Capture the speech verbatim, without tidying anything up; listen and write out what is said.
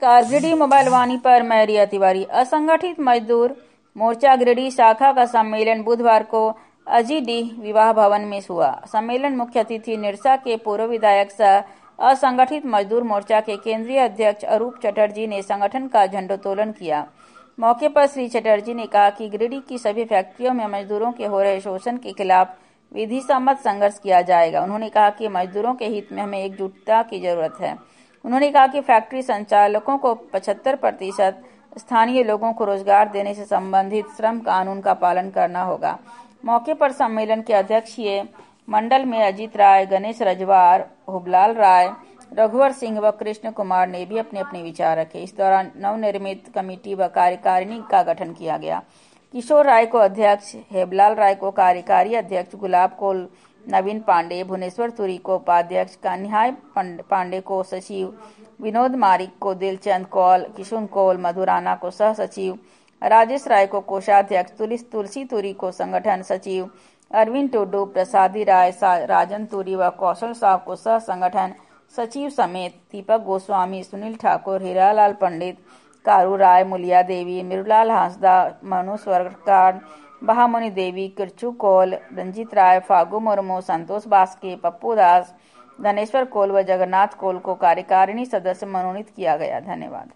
नमस्कार। गिरिडीह मोबाइल वाणी पर मैं रिया तिवारी। असंगठित मजदूर मोर्चा गिरिडीह शाखा का सम्मेलन बुधवार को अजीडीह विवाह भवन में हुआ। सम्मेलन मुख्य अतिथि निरसा के पूर्व विधायक सह असंगठित मजदूर मोर्चा के केंद्रीय अध्यक्ष अरूप चटर्जी ने संगठन का झंडोत्तोलन किया। मौके पर श्री चटर्जी ने कहा कि गिरिडीह की सभी फैक्ट्रियों में मजदूरों के हो रहे शोषण के खिलाफ विधि सम्मत संघर्ष किया जाएगा। उन्होंने कहा कि मजदूरों के हित में हमें एकजुटता की जरूरत है। उन्होंने कहा कि फैक्ट्री संचालकों को पचहत्तर प्रतिशत स्थानीय लोगों को रोजगार देने से संबंधित श्रम कानून का पालन करना होगा। मौके पर सम्मेलन के अध्यक्षीय मंडल में अजीत राय, गणेश रजवार, हुबलाल राय, रघुवर सिंह व कृष्ण कुमार ने भी अपने अपने विचार रखे। इस दौरान नवनिर्मित कमेटी व कार्यकारिणी का गठन किया गया। किशोर राय को अध्यक्ष, हेबलाल राय को कार्यकारी अध्यक्ष, गुलाब कौल, नवीन पांडे, भुवनेश्वर तुरी को उपाध्यक्ष, कन्हैया पांडे को सचिव, विनोद मारिक को दिलचंद कौल, किशुन कौल, मधु राणा को सह सचिव, राजेश राय को कोषाध्यक्ष, तुलसी तुरी को संगठन सचिव, अरविंद टुडू, प्रसादी राय, राजन तुरी व कौशल साहब को सह संगठन सचिव समेत दीपक गोस्वामी, सुनील ठाकुर, हीरालाल पंडित, कारू राय, मुलिया देवी, मिरुलाल हांसदा, मनु स्वर्गकार, बहामुनि देवी, किरचू कौल, रंजीत राय, फागू मुर्मू, संतोष बास्के, पप्पू दास, धनेश्वर कौल व जगन्नाथ कौल को कार्यकारिणी सदस्य मनोनीत किया गया। धन्यवाद।